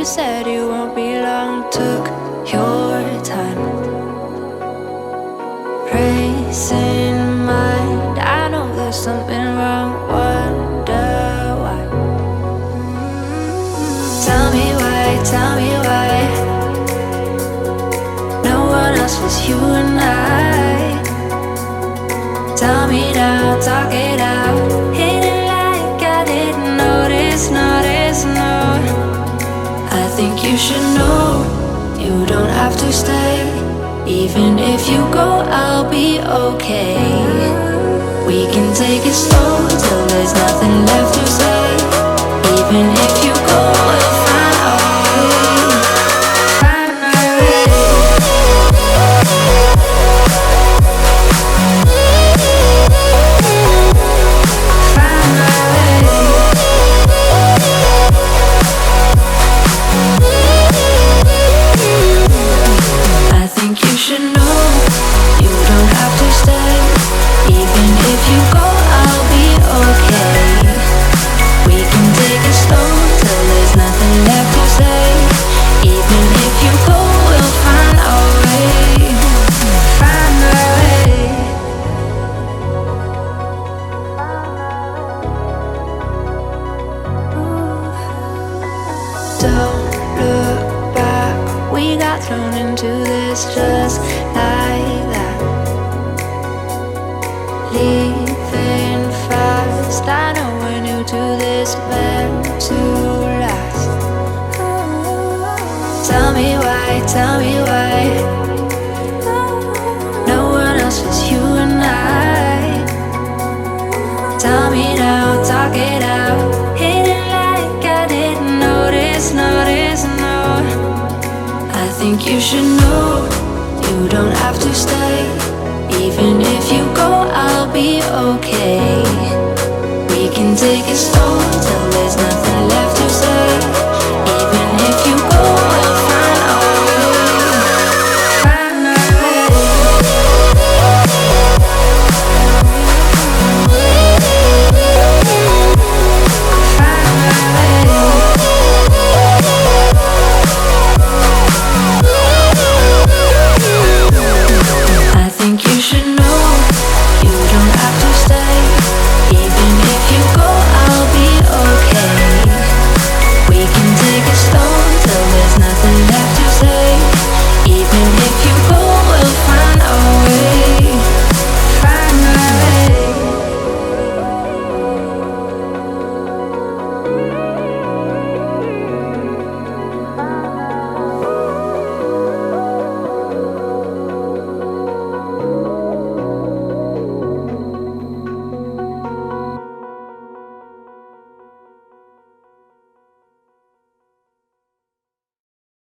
said you won't be long. Took your time, racing mind. I know there's something wrong. Wonder why. Tell me why. Tell me why. No one else was you and I. Tell me now, talk it out. Hit it like I didn't notice, notice, no. I think you should know you don't have to stay. Even if you go, I'll be okay. We can take it slow till there's nothing left to say. Even if you go, we'll find a way. Find a way. Find a way. I think you should know you don't have to stay. Even if you go, I'll be okay. We can take it slow till there's nothing left to say. Even if you go, we'll find a way. Find a way. Don't look back. We got thrown into this just like that. Leaving fast. I know we're new to this, meant to last. Tell me why, tell me why. No one else was you and I. Tell me now, talk it out. Hit it like I didn't notice, notice, no. I think you should know you don't have to stay. Even if you go, I'll be okay. We can take it slow till